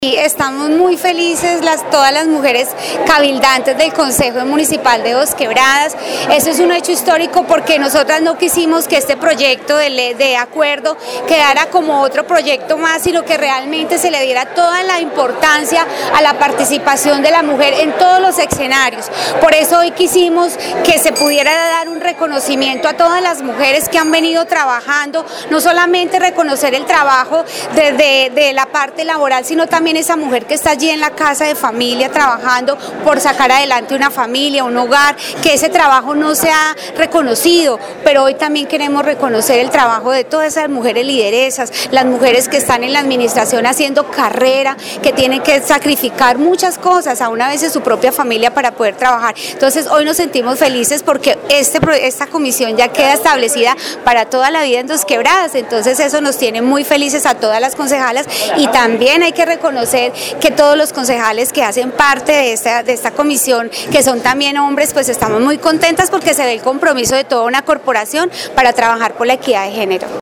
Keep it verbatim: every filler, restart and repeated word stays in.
Y estamos muy felices las, todas las mujeres cabildantes del Consejo Municipal de Dos Quebradas. Eso es un hecho histórico porque nosotras no quisimos que este proyecto de, de acuerdo quedara como otro proyecto más, sino que realmente se le diera toda la importancia a la participación de la mujer en todos los escenarios. Por eso hoy quisimos que se pudiera dar un reconocimiento a todas las mujeres que han venido trabajando, no solamente reconocer el trabajo desde de la parte laboral, sino también esa mujer que está allí en la casa de familia trabajando por sacar adelante una familia, un hogar, que ese trabajo no se ha reconocido, pero hoy también queremos reconocer el trabajo de todas esas mujeres lideresas, las mujeres que están en la administración haciendo carrera, que tienen que sacrificar muchas cosas, aún a veces su propia familia para poder trabajar. Entonces hoy nos sentimos felices porque este, esta comisión ya queda establecida para toda la vida en Dos Quebradas, entonces eso nos tiene muy felices a todas las concejalas y también hay que reconocer que todos los concejales que hacen parte de esta, de esta comisión, que son también hombres, pues estamos muy contentas porque se ve el compromiso de toda una corporación para trabajar por la equidad de género.